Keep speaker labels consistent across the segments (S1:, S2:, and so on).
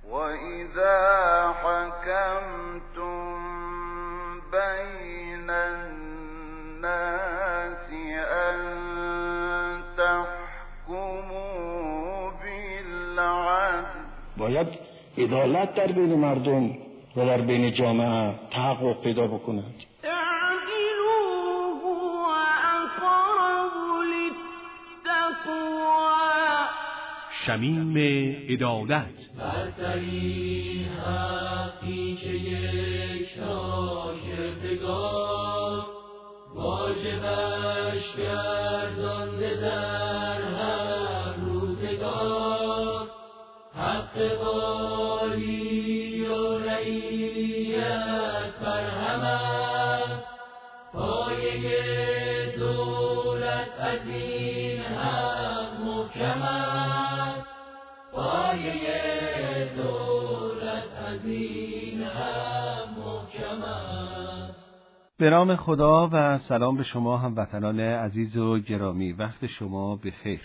S1: وَإِذَا حَكَمْتُمْ بَيْنَ النَّاسِ أَن تَحْكُمُوا بِالْعَدْلِ.
S2: باید عدالت در بین مردم و در بین جامعه تحقق پیدا بکند.
S3: شمیم عدالت
S4: برترین حقی که یک شاگردگار واجبش گردانده در هر روزگار، حق والی و رعیت بر هم است، پایه دولت از این حق محکم است، پایه دولت از این حق محکم است.
S5: به نام خدا و سلام به شما هموطنان عزیز و گرامی. وقت شما بخیر.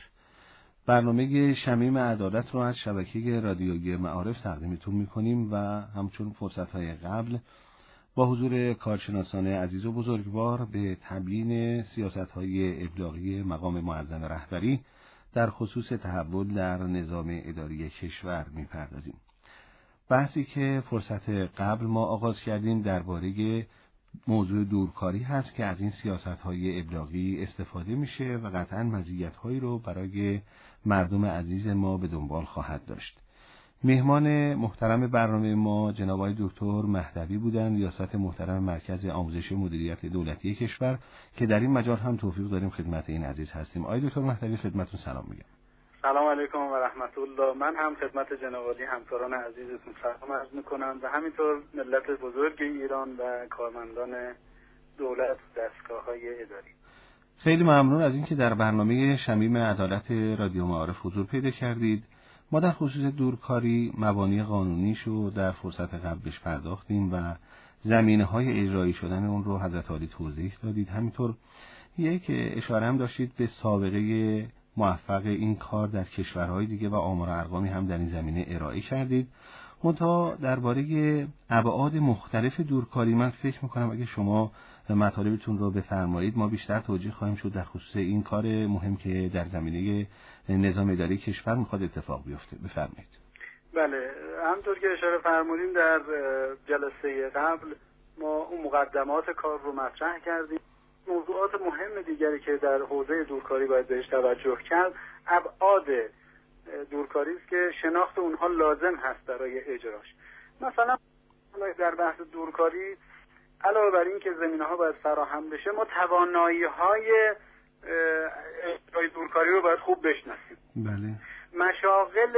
S5: برنامه شمیم عدالت رو از شبکه رادیویی معارف تقدیمتون می‌کنیم و همچون فرصت‌های قبل با حضور کارشناسان عزیز و بزرگوار به تبیین سیاست‌های ابلاغی مقام معظم رهبری در خصوص تحول در نظام اداری کشور می‌پردازیم. بحثی که فرصت قبل ما آغاز کردیم درباره موضوع دورکاری هست که از این سیاست‌های ابلاغی استفاده میشه و قطعاً مزیت‌هایی رو برای مردم عزیز ما به دنبال خواهد داشت. مهمان محترم برنامه ما جناب آقای دکتر مهدوی بودند، ریاست محترم مرکز آموزش مدیریت دولتی کشور، که در این مجال هم توفیق داریم خدمت این عزیز هستیم. آقای دکتر مهدوی خدمتتون سلام میگم.
S6: سلام علیکم و رحمت الله. من هم خدمت جناب عالی همکاران عزیزتون سلام عرض میکنم و همینطور ملت بزرگ ایران و کارمندان دولت و دستگاه‌های اداری.
S5: خیلی ممنون از اینکه در برنامه شمیم عدالت رادیو معارف حضور پیدا کردید. ما در خصوص دورکاری مبانی قانونیش رو در فرصت قبلش پرداختیم و زمینه‌های اجرایی شدن اون رو حضرت عالی توضیح دادید. همینطور یک اشاره هم داشتید به سابقه موفق این کار در کشورهای دیگه و آمار و ارقامی هم در این زمینه ارائه کردید. منتها درباره ابعاد مختلف دورکاری من فکر می‌کنم اگه شما مطالبتون رو بفرمایید ما بیشتر توجیه خواهیم شد در خصوص این کار مهم که در زمینه نظام اداری کشور میخواد اتفاق بیفته. بفرمایید.
S6: بله، همونطور که اشاره فرمودین در جلسه قبل ما اون مقدمات کار رو مطرح کردیم. موضوعات مهم دیگری که در حوزه دورکاری باید بهش توجه کرد ابعاد دورکاری است که شناخت اونها لازم هست برای اجراش. مثلا در بحث دورکاری علاوه بر این که زمینه‌ها باید فراهم بشه، ما توانایی‌های اجرای دورکاری رو باید خوب بشناسیم.
S5: بله.
S6: مشاغل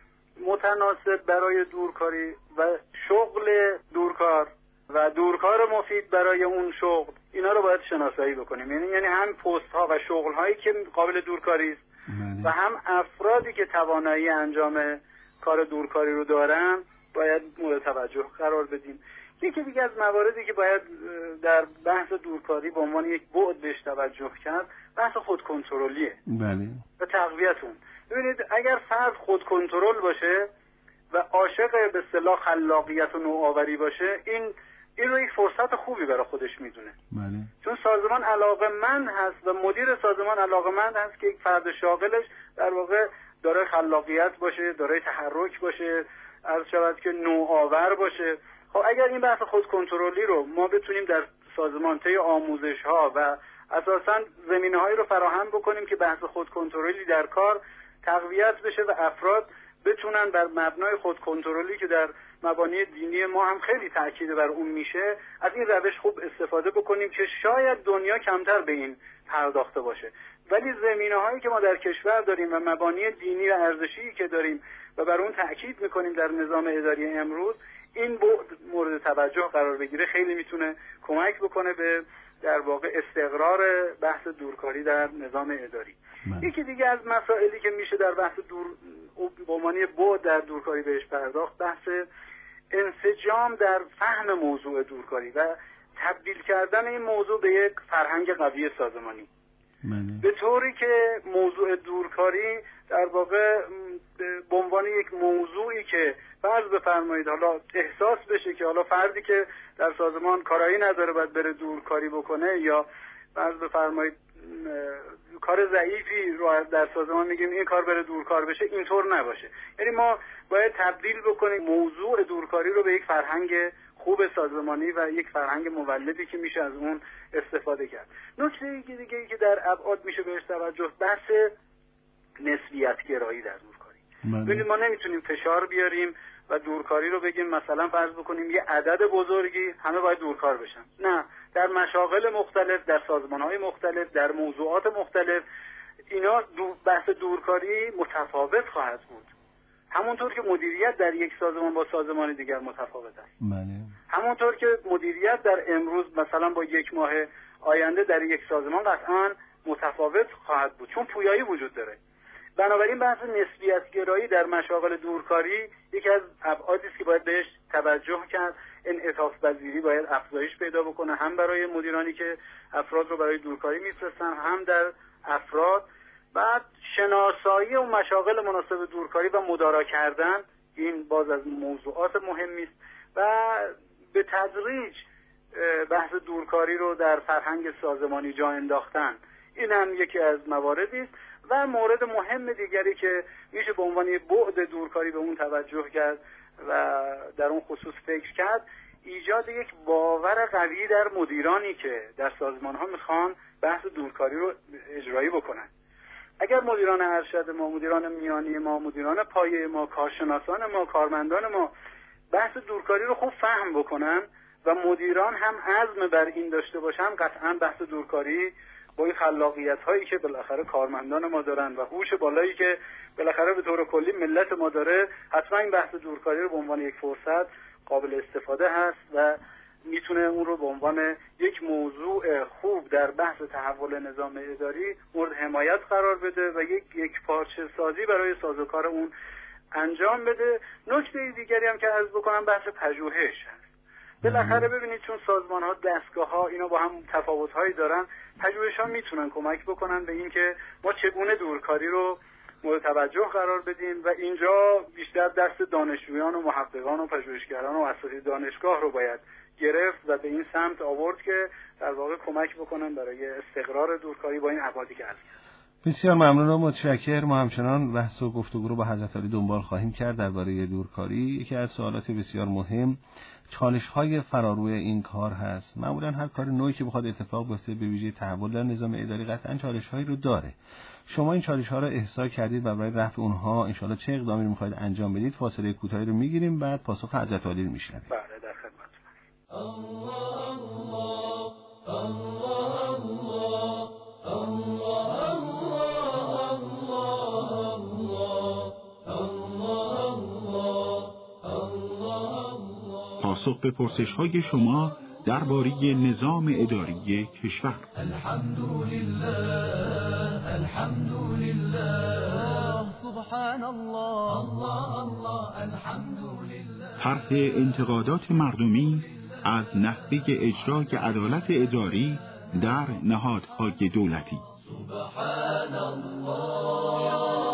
S6: متناسب برای دورکاری و شغل دورکار و دورکار مفید برای اون شغل، اینا رو باید شناسایی بکنیم. یعنی هم پست‌ها و شغل‌هایی که قابل دورکاری است و هم افرادی که توانایی انجام کار دورکاری رو دارن باید مورد توجه قرار بدیم. یکی دیگه از مواردی که باید در بحث دورکاری به عنوان یک بعد بهش توجه کرد بحث خودکنترلیه.
S5: بله.
S6: و تقویت اون. ببینید اگر فرد خودکنترل باشه و عاشق به اصطلاح خلاقیت و نوآوری باشه، این رو یک فرصت خوبی برای خودش میدونه.
S5: بله.
S6: چون سازمان علاقه‌مند هست و مدیر سازمان علاقه‌مند هست که یک فرد شاغلش در واقع دارای خلاقیت باشه، دارای تحرک باشه، عرض شود که نوآور باشه. خب اگر این بحث خودکنترلی رو ما بتونیم در سازمان طی آموزش‌ها و اساساً زمینه‌هایی رو فراهم بکنیم که بحث خودکنترلی در کار تقویت بشه و افراد بتونن بر مبنای خودکنترلی که در مبانی دینی ما هم خیلی تاکید بر اون میشه، از این روش خوب استفاده بکنیم که شاید دنیا کمتر به این پرداخته باشه. ولی زمینه‌هایی که ما در کشور داریم و مبانی دینی و ارزشی که داریم و بر اون تاکید میکنیم در نظام اداری امروز، این مورد توجه قرار بگیره خیلی میتونه کمک بکنه به در واقع استقرار بحث دورکاری در نظام اداری. یکی دیگه از مسائلی که میشه در بحث به عنوان بعد در دورکاری بهش پرداخت بحث انسجام در فهم موضوع دورکاری و تبدیل کردن این موضوع به یک فرهنگ قوی سازمانی، به طوری که موضوع دورکاری در واقع به عنوان یک موضوعی که فرض بفرمایید حالا احساس بشه که حالا فردی که در سازمان کارایی نداره باید بره دورکاری بکنه، یا فرض بفرمایید کار ضعیفی رو در سازمان میگیم این کار بره دورکار بشه، اینطور نباشه. یعنی ما باید تبدیل بکنیم موضوع دورکاری رو به یک فرهنگ خوب سازمانی و یک فرهنگ مولدی که میشه از اون استفاده کرد. نکته دیگه که در ابعاد میشه بهش توجه، بحث نسبیت گرایی در دورکاری. ببینید ما نمیتونیم فشار بیاریم و دورکاری رو بگیم مثلا فرض بکنیم یه عدد بزرگی همه باید دورکار بشن. نه، در مشاغل مختلف، در سازمان‌های مختلف، در موضوعات مختلف اینا بحث دورکاری متفاوت خواهد بود. همونطور که مدیریت در یک سازمان با سازمان دیگر متفاوت است. همونطور که مدیریت در امروز مثلا با یک ماه آینده در یک سازمان قطعاً متفاوت خواهد بود، چون پویایی وجود داره. بنابراین بحث نسبیت گرایی در مشاغل دورکاری یکی از ابعادی است که باید بهش توجه کرد. انعطاف پذیری باید افزایش پیدا بکنه، هم برای مدیرانی که افراد رو برای دورکاری میفرستن، هم در افراد. بعد شناسایی و مشاغل مناسب دورکاری و مدارا کردن، این باز از موضوعات مهمی است و به تدریج بحث دورکاری رو در فرهنگ سازمانی جا انداختن، این هم یکی از مواردی است. و مورد مهم دیگری که میشه به عنوان بعد دورکاری به اون توجه کرد و در اون خصوص فکر کرد، ایجاد یک باور قوی در مدیرانی که در سازمان‌ها میخوان بحث دورکاری رو اجرایی بکنن. اگر مدیران ارشد ما، مدیران میانی ما، مدیران پایه ما، کارشناسان ما، کارمندان ما بحث دورکاری رو خوب فهم بکنن و مدیران هم عزم بر این داشته باشن، قطعاً بحث دورکاری با این خلاقیت‌هایی که بالاخره کارمندان ما دارن و هوش بالایی که بالاخره به طور کلی ملت ما داره، حتما این بحث دورکاری رو به عنوان یک فرصت قابل استفاده هست و میتونه اون رو به عنوان یک موضوع خوب در بحث تحول نظام اداری مورد حمایت قرار بده و یک پارچه سازی برای سازوکار اون انجام بده. نکته دیگری هم که عرض بکنم بحث پژوهش هست. بالاخره ببینید چون سازمان‌ها، دستگاه‌ها اینا با هم تفاوت‌هایی دارن، پژوهش‌ها میتونن کمک بکنن به اینکه ما چگونه دورکاری رو مورد توجه قرار بدیم و اینجا بیشتر دست دانشجویان و محققان و پژوهشگران و اساتید دانشگاه رو باید گرفت و به این سمت آورد که در واقع کمک بکنن برای استقرار دورکاری با این ابعادی که هست.
S5: بسیار ممنون و متشکرم. ما همچنان بحث و گفتگو رو با حضرت علی دنبال خواهیم کرد درباره دورکاری. یکی از سوالات بسیار مهم چالش‌های فراروی این کار هست. معمولاً هر کار نوعی که بخواد اتفاق بیفته به ویژه تحول در نظام اداری قطعاً چالش‌هایی رو داره. شما این چالش‌ها رو احساس کردید و برای رفع اونها ان شاءالله چه اقدامی رو می‌خواید انجام بدید؟ فاصله کوتاهی رو می‌گیریم، بعد پاسخ حضرت علی رو می‌شنویم.
S6: بله، در خدمتتونم.
S3: پاسخ به پرسش‌های شما درباره نظام اداری کشور.
S4: الحمدلله سبحان الله الله الله الحمدلله.
S3: طرح انتقادات مردمی از نحوه اجرای عدالت اداری در نهادهای دولتی.
S4: سبحان الله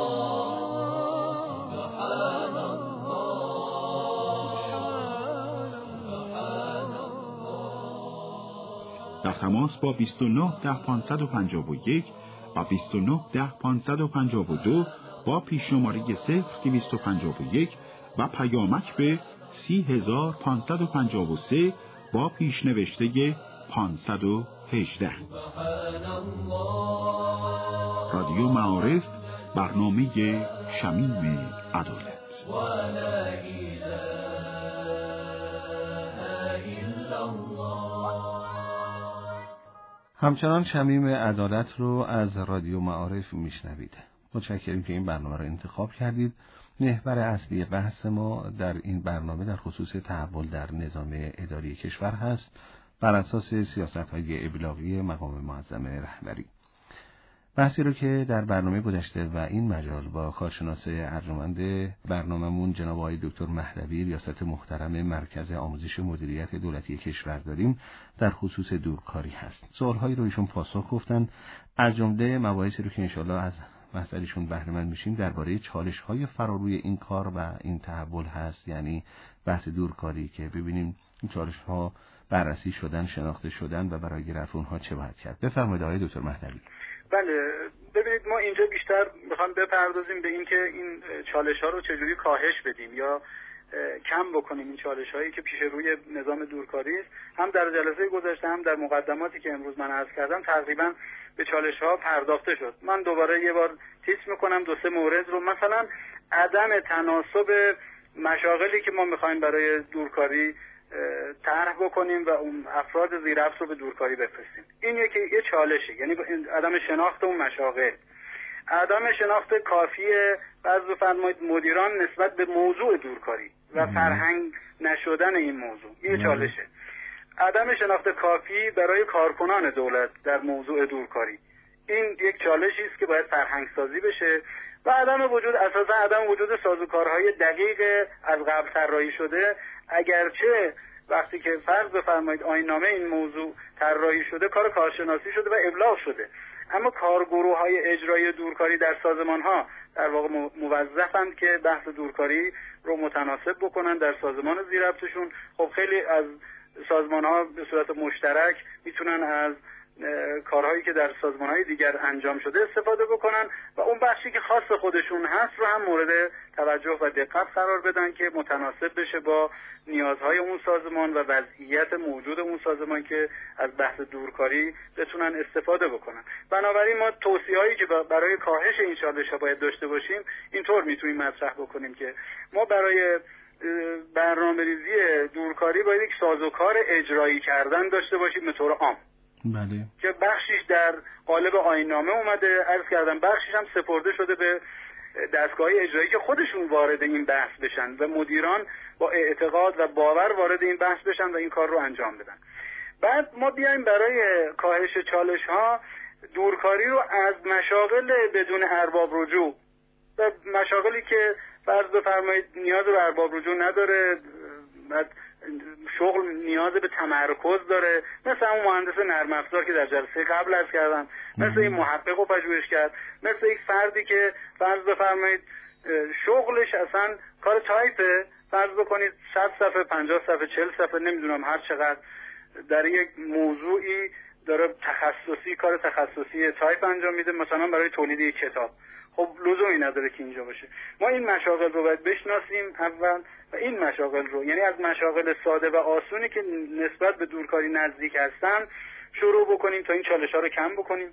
S4: سبحان الله.
S3: در تماس با 29 10 551 و 29 10 552 با پیش‌شماره 0251 و پیامک به 30553 با پیشنوشته 518. رادیو معارف، برنامه شمیم عدالت.
S5: همچنان شمیم عدالت رو از رادیو معارف میشنوید. متشکریم که این برنامه رو انتخاب کردید. محور اصلی بحث ما در این برنامه در خصوص تحول در نظام اداری کشور هست بر اساس سیاست‌های ابلاغی مقام معظم رهبری. بحثی رو که در برنامه گذشته و این مجال با کارشناس ارجمند برنامه‌مون جناب آقای دکتر مهدوی ریاست محترم مرکز آموزش مدیریت دولتی کشور داریم در خصوص دورکاری هست. سوال‌هایی رو ایشون پاسخ گفتن، از جمله مباحثی رو که انشالله از مسئلهشون بهره مند میشیم درباره چالش‌های فراروی این کار و این تحول هست، یعنی بحث دورکاری، که ببینیم این چالش‌ها بررسی شدن، شناخته شدن و برای رفع اونها چه باید کرد. بفرمایید آقای دکتر مهدوی.
S6: بله، ببینید ما اینجا بیشتر میخوام بپردازیم به اینکه این چالش‌ها رو چجوری کاهش بدیم یا کم بکنیم. این چالش‌هایی که پیش روی نظام دورکاری است، هم در جلسه گذشته هم در مقدماتی که امروز من عرض کردم تقریبا به چالش‌ها پرداخته شد. من دوباره یه بار تیک میکنم 2-3 مورد رو. مثلا عدم تناسب مشاغلی که ما میخوایم برای دورکاری طرح بکنیم و اون افراد زیرفت رو به دورکاری بفرستیم. این یه چالشه، یعنی عدم شناخت اون مشاغل، عدم شناخت کافی فرض بفرمایید مدیران نسبت به موضوع دورکاری و فرهنگ نشدن این موضوع، این چالشه. عدم شناخت کافی برای کارکنان دولت در موضوع دورکاری، این یک چالشی است که باید فرهنگ سازی بشه. و اساسا عدم وجود سازوکارهای دقیق از قبل طراحی شده، اگرچه وقتی که فرض بفرمایید آیین‌نامه این موضوع طراحی شده، کار کارشناسی شده و ابلاغ شده، اما کارگروه‌های اجرایی دورکاری در سازمان‌ها در واقع موظفند که بحث دورکاری رو متناسب بکنن در سازمان زیرربطشون. خب خیلی از سازمان‌ها به صورت مشترک میتونن از کارهایی که در سازمان‌های دیگر انجام شده استفاده بکنن و اون بخشی که خاص خودشون هست رو هم مورد توجه و دقت قرار بدن که متناسب بشه با نیازهای اون سازمان و وضعیت موجود اون سازمان که از بحث دورکاری بتونن استفاده بکنن. بنابراین ما توصیه‌هایی که برای کاهش این چالش‌ها باید داشته باشیم اینطور میتونیم مطرح بکنیم که ما برای برنامه‌ریزی دورکاری باید یک سازوکار اجرایی کردن داشته باشیم به طور عام.
S5: بله. که
S6: بخشیش در قالب آیین‌نامه اومده، عرض کردم بخشیش هم سپرده شده به دستگاه‌های اجرایی که خودشون وارد این بحث بشن و مدیران با اعتقاد و باور وارد این بحث بشن و این کار رو انجام بدن. بعد ما بیایم برای کاهش چالش‌ها دورکاری رو از مشاغل بدون ارباب رجوع و مشاغلی که فرض بفرمایید نیاز به ارباب رجوع نداره، شغل نیاز به تمرکز داره، مثل اون مهندس نرم افزار که در جلسه قبل عرض کردم، مثل این محقق و پژوهشگر، مثل یک فردی که فرض بفرمایید شغلش اصلا کار تایپه، فرض بکنید 100 صفحه 50 صفحه 40 صفحه نمیدونم هر چقدر در یک موضوعی داره کار تخصصی تایپ انجام میده، مثلا برای تولید یک کتاب. خب لزومی نداره که اینجا باشه. ما این مشاغل رو باید بشناسیم اول و این مشاغل رو، یعنی از مشاغل ساده و آسونی که نسبت به دورکاری نزدیک هستن شروع بکنیم تا این چالش‌ها رو کم بکنیم.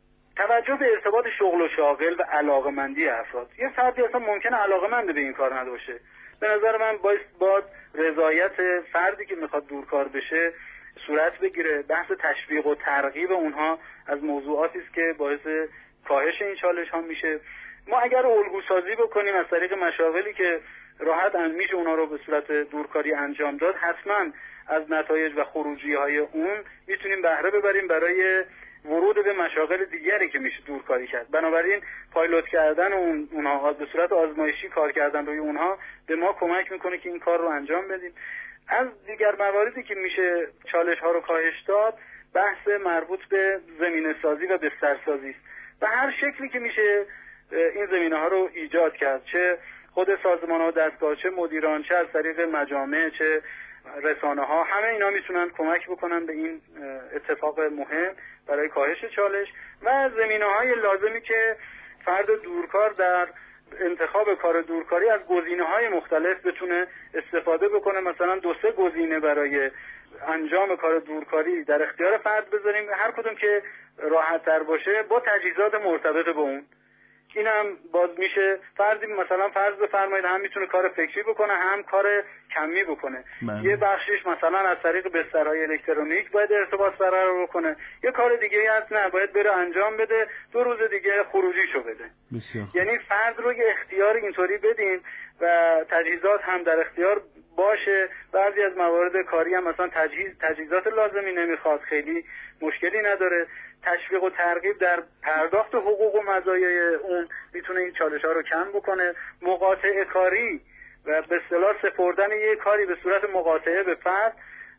S6: توجه به ارتباط شغل و شاغل و علاقمندی افراد. یه فردی اصلا ممکنه علاقمند به این کار نباشه. به نظر من باید رضایت فردی که میخواد دورکار بشه صورت بگیره. بحث تشویق و ترغیب اونها از موضوعاتی است که باعث کاهش این چالش ها میشه. ما اگر الگو سازی بکنیم از طریق مشاغلی که راحت میشه اونها رو به صورت دورکاری انجام داد، حتما از نتایج و خروجی های اون میتونیم بهره ببریم برای ورود به مشاغل دیگری که میشه دورکاری کرد. بنابراین پایلوت کردن اونها به صورت آزمایشی کار کردن روی اونها به ما کمک میکنه که این کار رو انجام بدیم. از دیگر مواردی که میشه چالش ها رو کاهش داد، بحث مربوط به زمینه سازی و بسترسازی است. به هر شکلی که میشه این زمینه ها رو ایجاد کرد، چه خود سازمان ها و دستگاه، چه مدیران، چه از طریق مجامع، چه رسانه ها، همه اینا میتونن کمک بکنن به این اتفاق مهم برای کاهش چالش و زمینه های لازمی که فرد دورکار در انتخاب کار دورکاری از گزینه های مختلف بتونه استفاده بکنه. مثلا 2-3 گزینه برای انجام کار دورکاری در اختیار فرد بذاریم، هر کدوم که راحت تر باشه با تجهیزات مرتبط به اون. این هم باز میشه فردی مثلا فرض بفرمایید هم میتونه کار فکری بکنه هم کار کمی بکنه. یه بخشش مثلا از طریق بسترهای الکترونیک باید ارتباط برقرار بکنه، یه کار دیگه هست نه باید بره انجام بده، 2 روز دیگه خروجیشو بده. یعنی فرد رو یه اختیار اینطوری بدیم و تجهیزات هم در اختیار باشه. بعضی از موارد کاری هم مثلا تجهیزات لازمی نمیخواد، خیلی مشکلی نداره. تشویق و ترغیب در پرداخت حقوق و مزایای اون میتونه این چالش ها رو کم بکنه. مقاطعه کاری و به اصطلاح سپردن یه کاری به صورت مقاطعه به فرد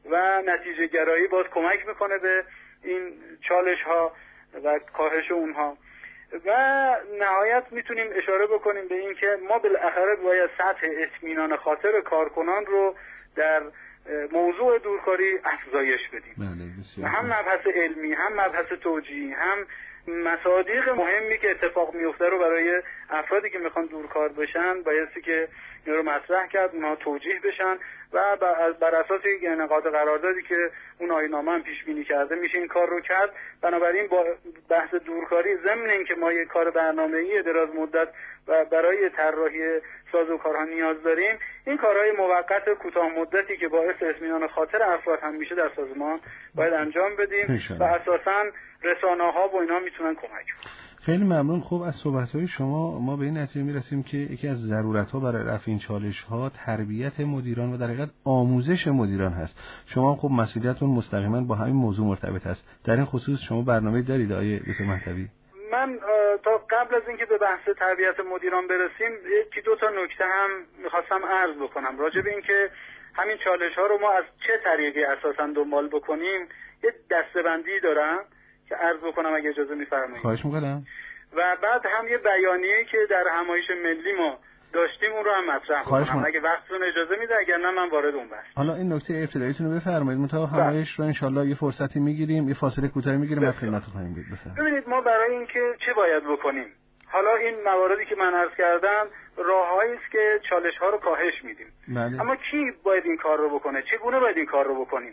S6: و نتیجه گرایی باز کمک میکنه به این چالش ها و کاهش اونها. و نهایت میتونیم اشاره بکنیم به این که ما بالاخره باید سطح اطمینان خاطر کارکنان رو در موضوع دورکاری افزایش بدیم. هم مبحث علمی، هم مبحث توجیهی، هم مصادیق مهمی که اتفاق میفته رو برای افرادی که میخوان دورکار بشن بایستی که این رو مطرح کرد، اونها توجیه بشن و بر اساس نقاط قراردادی که اون آیین‌نامه هم پیش بینی کرده میشه این کار رو کرد. بنابراین با بحث دورکاری ضمن اینکه ما یک کار برنامه‌ای دراز مدت و برای طراحی سازوکارها نیاز داریم، این کارهای موقت کوتاه مدتی که باعث اطمینان خاطر افراد هم میشه در سازمان باید انجام بدیم و اساساً رسانه‌ها و اینا میتونن کمک کنن.
S5: خیلی ممنون. خب از صحبت‌های شما ما به این نتیجه میرسیم که یکی از ضرورت‌ها برای رفع این چالش‌ها تربیت مدیران و در حقیقت آموزش مدیران هست. شما خب مسئولیتتون مستقیما با همین موضوع مرتبط است. در این خصوص شما برنامه دارید آقای دکتر مهدوی؟
S6: من تا قبل از اینکه به بحث تربیت مدیران برسیم یکی دو تا نکته هم می‌خواستم عرض بکنم راجع به اینکه همین چالش‌ها رو ما از چه طریقی اساساً دنبال بکنیم. یه دسته‌بندی دارم که عرض بکنم اگه اجازه می‌فرمایید.
S5: خواهش می‌کنم.
S6: و بعد هم یه بیانیه‌ای که در همایش ملی ما داشتیم اون رو هم مطرح کنم اگه وقتتون اجازه میده، اگر نه من وارد اون بحث.
S5: حالا این نکته ابتداییتون رو بفرمایید. متأ همایش رو ان شاءالله یه فرصتی میگیریم، یه فاصله کوتاهی میگیریم بعد خدمتتون خواهیم بود.
S6: ببینید ما برای اینکه چه باید بکنیم، حالا این مواردی که من عرض کردم راههایی است که چالش‌ها رو کاهش میدیم.
S5: بله.
S6: اما کی باید این کار رو بکنه؟ چگونه باید این کار رو بکنیم؟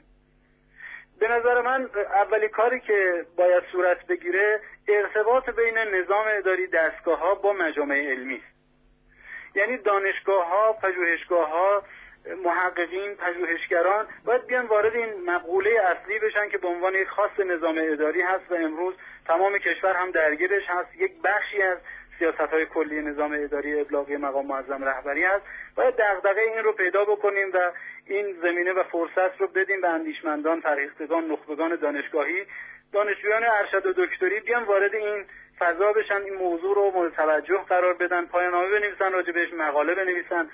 S6: به نظر من اولی کاری که باید صورت بگیره ارتباط بین نظام اداری دستگاه‌ها با مجامع علمی است. یعنی دانشگاه‌ها، پژوهشگاه‌ها، محققین، پژوهشگران باید بیان وارد این مقوله اصلی بشن که به عنوان یک خاص نظام اداری هست و امروز تمام کشور هم درگیرش هست. یک بخشی از سیاست‌های کلی نظام اداری ابلاغی مقام معظم رهبری هست. باید دغدغه این رو پیدا بکنیم و این زمینه و فرصت رو بدیم به اندیشمندان، فرهیختگان، نخبگان دانشگاهی، دانشجویان ارشد و دکتری بیان وارد این فضا بشن، این موضوع رو مورد توجه قرار بدن، پایان‌نامه بنویسن، راجع بهش مقاله بنویسن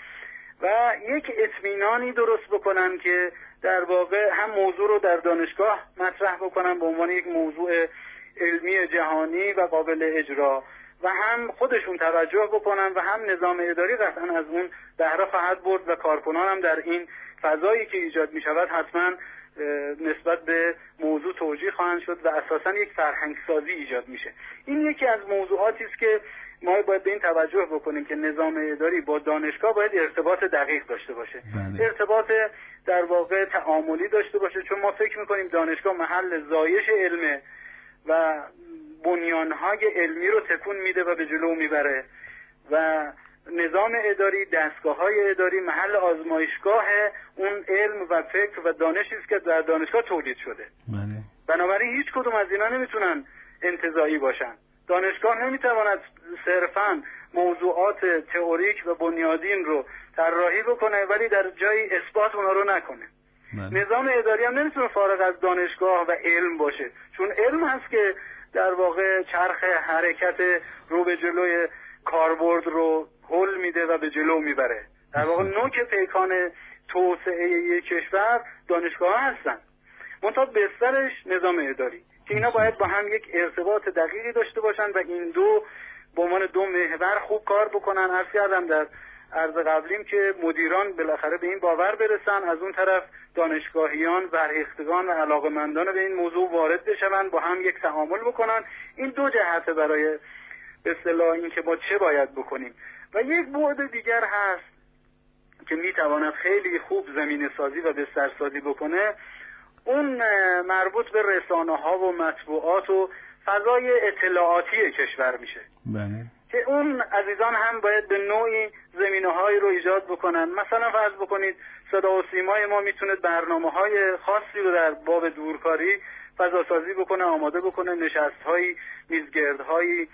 S6: و یک اطمینانی درست بکنن که در واقع هم موضوع رو در دانشگاه مطرح بکنن به عنوان یک موضوع علمی جهانی و قابل اجرا و هم خودشون توجه بکنن و هم نظام اداری قطعا از اون بهره خواهد برد و کارکنان هم در این فضایی که ایجاد می شود حتما نسبت به موضوع توجیه خواهند شد و اساسا یک فرهنگ سازی ایجاد میشه. این یکی از موضوعاتی است که ما باید به این توجه بکنیم که نظام اداری با دانشگاه باید ارتباط دقیق داشته باشه.
S5: بله.
S6: ارتباط در واقع تعاملی داشته باشه، چون ما فکر میکنیم دانشگاه محل زایش علمه و بنیانهای علمی رو تکون میده و به جلو میبره و نظام اداری، دستگاه‌های اداری محل آزمایشگاه اون علم و فکر و دانشی است که در دانشگاه تولید شده.
S5: بله.
S6: بنابراین هیچ کدوم از اینا نمیتونن انتزاعی باشن. دانشگاه نمیتواند صرفاً موضوعات تئوریک و بنیادین رو طراحی بکنه ولی در جای اثبات اونها رو نکنه.
S5: بله.
S6: نظام اداری هم نمیتونه فارغ از دانشگاه و علم باشه، چون علم هست که در واقع چرخ حرکت رو به جلوی کاربرد رو حل میده و به جلو میبره. در واقع نوک پیکان توسعه یک کشور دانشگاه هستن، منتها بسترش نظام اداری که اینا باید با هم یک ارتباط دقیقی داشته باشن و این دو به عنوان دو محور خوب کار بکنن. عرض کردم در عرض قبلیم که مدیران بالاخره به این باور برسن، از اون طرف دانشگاهیان، فرهیختگان و علاقه‌مندان به این موضوع وارد بشن، با هم یک تعامل بکنن. این دو جهت برای به اصطلاح این که ما چه باید بکنیم. و یک بعد دیگر هست که میتواند خیلی خوب زمینه سازی و بستر سازی بکنه، اون مربوط به رسانه ها و مطبوعات و فضای اطلاعاتی کشور میشه.
S5: بله.
S6: که اون عزیزان هم باید به نوعی زمینه هایی رو ایجاد بکنن. مثلا فرض بکنید صدا و سیمای ما میتونه برنامه های خاصی رو در باب دورکاری فضا سازی بکنه، آماده بکنه، نشست هایی، میزگردهایی،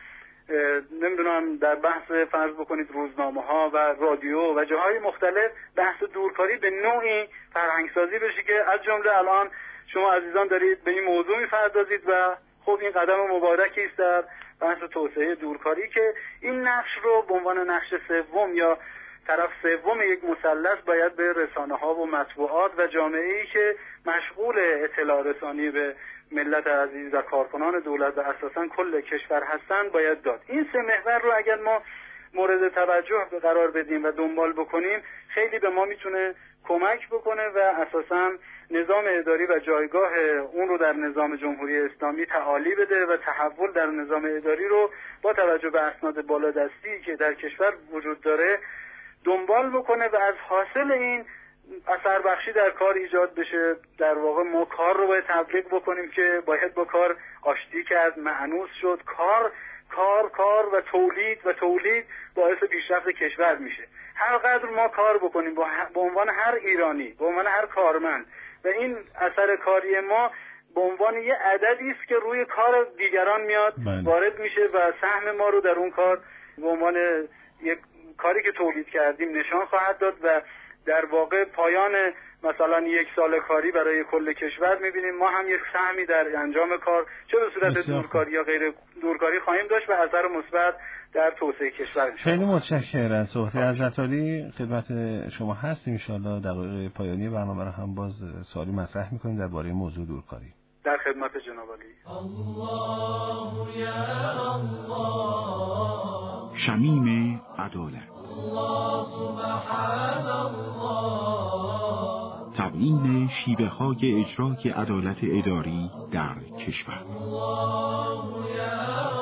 S6: نمیدونم در بحث فرض بکنید روزنامه ها و رادیو و جاهای مختلف بحث دورکاری به نوعی فرهنگ سازی بشه که از جمله الان شما عزیزان دارید به این موضوع می‌پردازید و خب این قدم مبارکی است در بحث توسعه دورکاری که این نقش رو به عنوان نقش سوم یا طرف سوم یک مثلث باید به رسانه‌ها و مطبوعات و جامعه‌ای که مشغول اطلاع رسانی به ملت عزیز و کارکنان دولت و اساساً کل کشور هستند باید داد. این سه محور رو اگر ما مورد توجه قرار بدیم و دنبال بکنیم خیلی به ما میتونه کمک بکنه و اساساً نظام اداری و جایگاه اون رو در نظام جمهوری اسلامی تعالی بده و تحول در نظام اداری رو با توجه به اسناد بالادستی که در کشور وجود داره دنبال بکنه و از حاصل این اثر بخشی در کار ایجاد بشه. در واقع ما کار رو باید تبلیغ بکنیم که باید با کار آشتی کرد، مأنوس شد. کار و تولید باعث پیشرفت کشور میشه. هر قدر ما کار بکنیم به عنوان هر ایرانی، به عنوان هر کارمند و این اثر کاری ما به عنوان یه عددی است که روی کار دیگران میاد وارد میشه و سهم ما رو در اون کار به عنوان یک کاری که تولید کردیم نشان خواهد داد و در واقع پایان مثلا یک سال کاری برای کل کشور میبینیم ما هم یک سهمی در انجام کار چه به صورت دورکاری یا غیر دورکاری خواهیم داشت و اثر مثبت در توسعه کشور.
S5: خیلی متشکرم از صحبت حضرت عالی. خدمت شما هستیم. ان شاءالله دقایق پایانی برنامه رو هم باز سوالی مطرح میکنیم درباره موضوع دورکاری.
S6: در خدمت جناب عالی.
S4: الله یا الله
S3: شمیم عدالت.
S4: الله سبحان الله
S3: تبیین شیوه‌های اجرای عدالت اداری در کشور.
S4: الله یا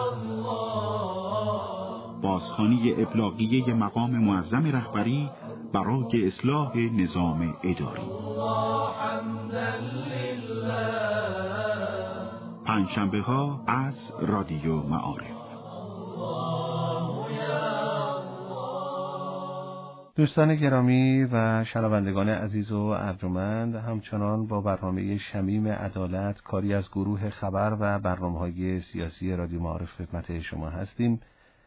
S4: الله
S3: بازخوانی ابلاغیه مقام معظم رهبری برای اصلاح نظام اداری.
S4: الله حمدا لله
S3: پنجشنبه‌ها از رادیو معارف.
S5: دوستان گرامی و شنوندگان عزیز و ارجمند، همچنان با برنامه شمیم عدالت کاری از گروه خبر و برنامه‌های سیاسی رادیو معارف خدمت شما هستیم.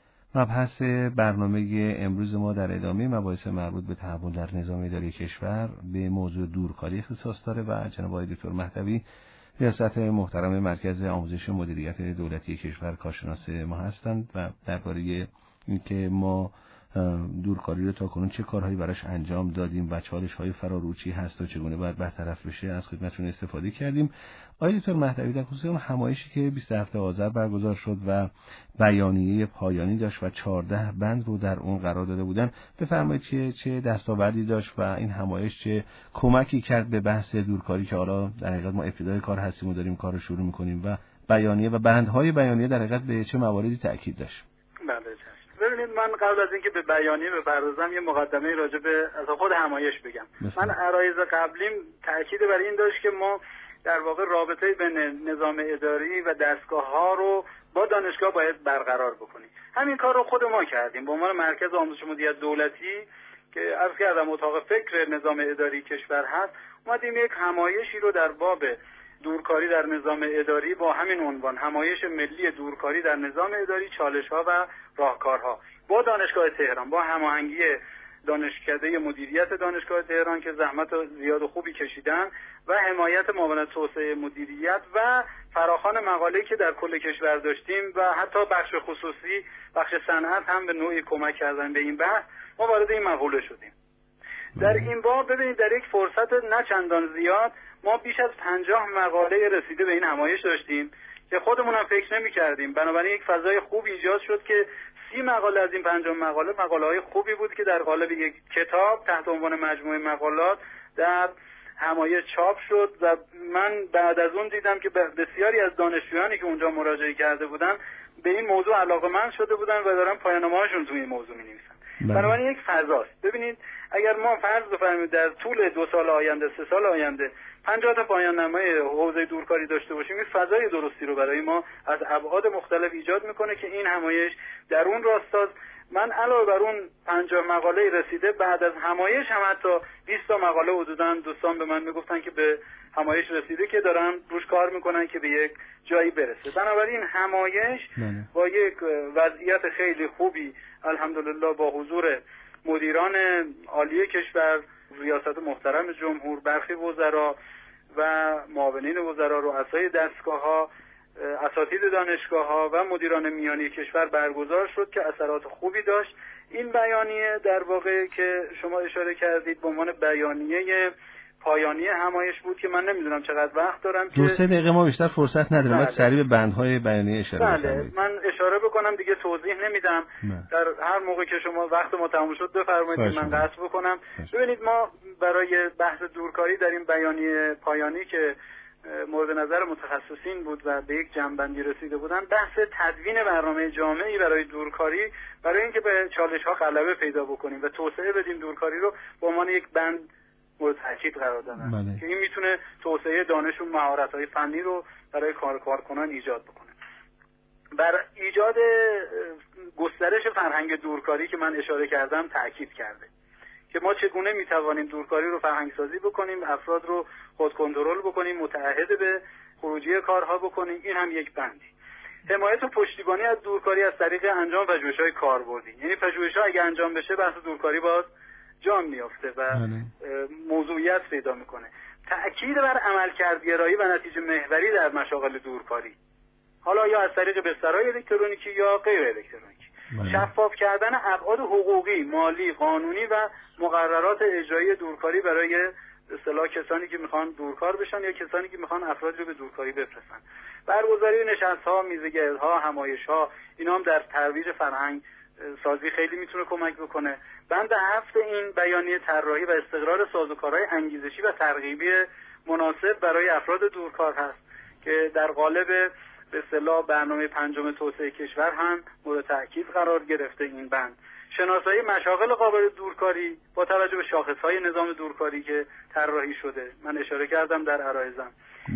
S5: مبحث برنامه امروز ما در ادامه مباحث مربوط به تحول در نظام اداری کشور به موضوع دورکاری اختصاص داره و جناب آقای دکتر مهدوی ریاست محترم مرکز آموزش مدیریت دولتی کشور کارشناس ما هستند و درباره اینکه ما دورکاری رو تاکنون چه کارهایی براش انجام دادیم و چالش‌های فراروچی هست و چگونه باید برطرف بشه از خدمتتون استفاده کردیم. آقای دکتر مهدوی در خصوص اون همایشی که 27 آذر برگزار شد و بیانیه پایانی داشت و 14 بند رو در اون قرار داده بودن، بفرمایید که چه دستاوردی داشت و این همایش چه کمکی کرد به بحث دورکاری که حالا در حقیقت ما ابتدای کار هستیم و داریم کار رو شروع می‌کنیم و بیانیه و بندهای بیانیه در حقیقت به چه مواردی تأکید داشت.
S6: ببینید من قبل از اینکه به بیانیه بپردازم یه مقدمه راجع به از خود همایش بگم. من عرایض قبلیم تأکید بر این داشت که ما در واقع رابطه بین نظام اداری و دستگاه‌ها رو با دانشگاه باید برقرار بکنیم. همین کار رو خود ما کردیم به عنوان مرکز آموزش مدیریت دولتی که عرض کردم اتاق فکر نظام اداری کشور هست. اومدیم یک همایشی رو در باب دورکاری در نظام اداری با همین عنوان همایش ملی دورکاری در نظام اداری چالش‌ها و راهکارها با دانشگاه تهران با هماهنگی دانشکده مدیریت دانشگاه تهران که زحمت زیاد و خوبی کشیدن و حمایت معاونت توسعه مدیریت و فراخوان مقاله‌ای که در کل کشور داشتیم و حتی بخش خصوصی بخش صنعت هم به نوعی کمک کردن به این بحث ما وارد این مقوله شدیم. در این باب ببینید در یک فرصت نه چندان زیاد ما بیش از 50 مقاله رسیده به این همایش داشتیم که خودمون هم فکر نمی‌کردیم. بنابراین یک فضای خوب ایجاد شد که 30 مقاله از این 50 مقاله‌های خوبی بود که در قالب یک کتاب تحت عنوان مجموعه مقالات در همایش چاپ شد و من بعد از اون دیدم که بسیاری از دانشجویانی که اونجا مراجعه کرده بودن به این موضوع علاقه‌مند شده بودن و دارن پایان‌نامه‌هاشون توی این موضوع می‌نویسن. بنابراین یک فضاست. ببینید اگر ما فرض بفرماییم در طول 2 سال آینده 3 سال آینده 50 تا پایان‌نامه حوزه دورکاری داشته باشیم، این فضای درستی رو برای ما از ابعاد مختلف ایجاد میکنه که این همایش در اون راستاست. من علاوه بر اون 50 مقاله رسیده بعد از همایش هم حتی 20 تا مقاله حدوداً دوستان به من میگفتن که به همایش رسیده که دارن روش کار میکنن که به یک جایی برسه. بنابراین همایش با یک وضعیت خیلی خوبی الحمدلله با حضور مدیران عالی کشور، ریاست محترم جمهور، برخی وزرا و معاونین وزرا، رؤسای دستگاه‌ها، اساتید دانشگاه‌ها و مدیران میانی کشور برگزار شد که اثرات خوبی داشت. این بیانیه در واقع که شما اشاره کردید به عنوان بیانیه پایانی همایش بود که من نمیدونم چقدر وقت دارم که
S5: 2-3 دقیقه ما بیشتر فرصت نداریم. باید سریع به بندهای بیانیه اشاره
S6: بکنید. من اشاره بکنم دیگه، توضیح نمیدم. در هر موقع که شما وقت ما تموم شد بفرمایید من قطع بکنم. ببینید ما برای بحث دورکاری در این بیانیه پایانی که مورد نظر متخصصین بود و به یک جمع‌بندی رسیده بودن، بحث تدوین برنامه جامعی برای دورکاری، برای اینکه به چالش‌ها غلبه پیدا بکنیم و توسعه بدیم دورکاری رو به عنوان یک بند مورد تاکید قرار دادن که این میتونه توسعه دانش و مهارت‌های فنی رو برای کارکنان ایجاد بکنه. بر ایجاد گسترش فرهنگ دورکاری که من اشاره کردم تاکید کرده که ما چگونه میتوانیم دورکاری رو فرهنگ سازی بکنیم، افراد رو خود کنترل بکنیم، متعهد به خروجی کارها بکنیم. این هم یک بندی. حمایت و پشتیبانی از دورکاری از طریق انجام پژوهش‌های کاربردی، یعنی پژوهش‌ها اگه انجام بشه بحث دورکاری باز جان میافته و موضوعیت پیدا میکنه. تأکید بر عملکردگرایی و نتیجه محوری در مشاغل دورکاری، حالا یا از طریق بسترهای الکترونیکی یا غیر الکترونیکی. شفاف کردن ابعاد حقوقی، مالی، قانونی و مقررات اجرایی دورکاری برای اصطلاح کسانی که میخوان دورکار بشن یا کسانی که میخوان افراد رو به دورکاری بفرستن. برگزاری نشست‌ها، میزگردها، همایش‌ها، اینا هم در ترویج فرهنگ سازی خیلی میتونه کمک بکنه. بند 7 این بیانیه طراحی و استقرار سازوکارهای انگیزشی و ترغیبی مناسب برای افراد دورکار هست که در قالب به اصطلاح برنامه 5 توسعه کشور هم مورد تاکید قرار گرفته. این بند شناسایی مشاغل قابل دورکاری با توجه به شاخص‌های نظام دورکاری که طراحی شده، من اشاره کردم در عرایزم.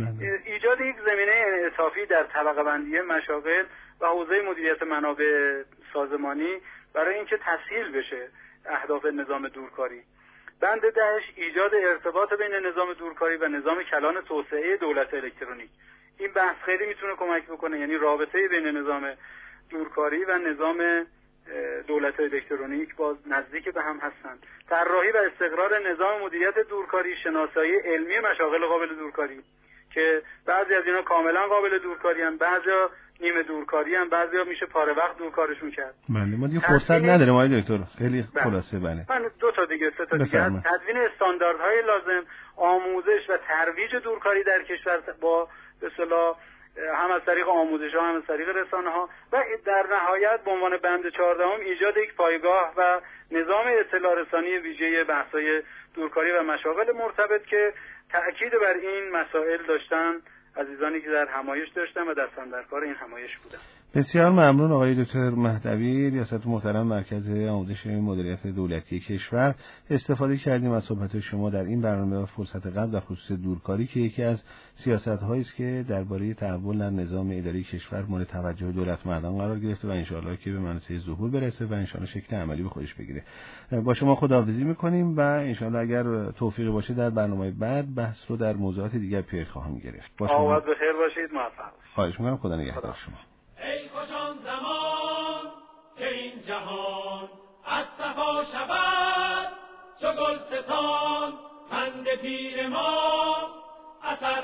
S6: ایجاد یک زمینه انعطافی در طبقه بندی مشاغل و حوزه مدیریت منابع سازمانی برای اینکه تسهیل بشه اهداف نظام دورکاری. بند 10 ایجاد ارتباط بین نظام دورکاری و نظام کلان توسعه دولت الکترونیک. این بحث خیلی میتونه کمک بکنه، یعنی رابطه بین نظام دورکاری و نظام دولت الکترونیک باز نزدیک به هم هستند. طراحی و استقرار نظام مدیریت دورکاری، شناسایی علمی مشاغل قابل دورکاری که بعضی از اینا کاملا قابل دورکاری ان، بعضیا نیمه دورکاری ان، بعضیا میشه پاره وقت دورکارشون کرد.
S5: بله ما دیگه فرصت نداریم آقای دکتر، خیلی خلاصه. بله
S6: من 2 تا دیگه 3 تا دیگه تدوین استانداردهای لازم، آموزش و ترویج دورکاری در کشور با به اصطلاح هم از طریق آموزش ها هم از طریق رسانه ها و در نهایت به عنوان بند 14 ایجاد یک پایگاه و نظام اطلاع رسانی ویژه بحث‌های دورکاری و مشاغل مرتبط که تأکید بر این مسائل داشتن عزیزانی که در همایش داشتن و دستن در کار این همایش بودن.
S5: بسیار ممنون آقای دکتر مهدوی، ریاست محترم مرکز آموزش مدیریت دولتی کشور. استفاده کردیم از صحبت شما در این برنامه و فرصت قبل در خصوص دورکاری که یکی از سیاست‌هایی است که درباره تحول در نظام اداری کشور مورد توجه دولت مردان قرار گرفته و ان شاءالله که به منصه ظهور برسه و ان شاءالله شکل عملی به خودش بگیره. با شما خداحافظی می‌کنیم و ان شاءالله اگر توفیقی باشه در برنامه بعد بحث رو در موضوعات دیگر پی خواهم گرفت. با شما
S6: بخیر باشید، موفق باشید.
S5: خواهش می‌کنم، خدا نگهدار شما.
S4: ای خوش آن زمان که این جهان از صفا شود، چو گلستان پند پیر ما اثر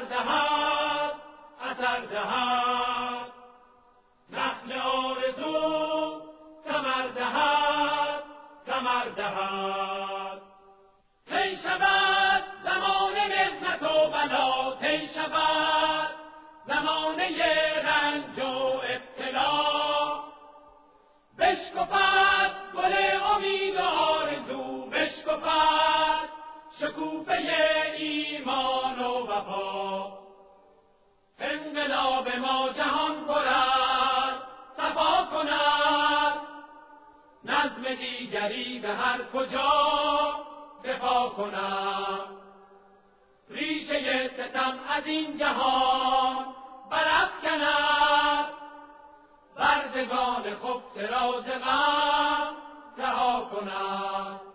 S4: دهد، اثر دهد. نخل آرزو ثمر دهد، ثمر دهد. طی شود زمان محنت و بلا، طی شود زمانه رنج و ابتلا. بشکفد گل امید و آرزو، بشکفد شکوفه ایمان و وفا. انقلاب ما جهان کند، صفا کند، نظم دیگری به هر کجا دفاع کند. ریشه ستم از این جهان برافکند، بردگان خبث راز غم رها کند.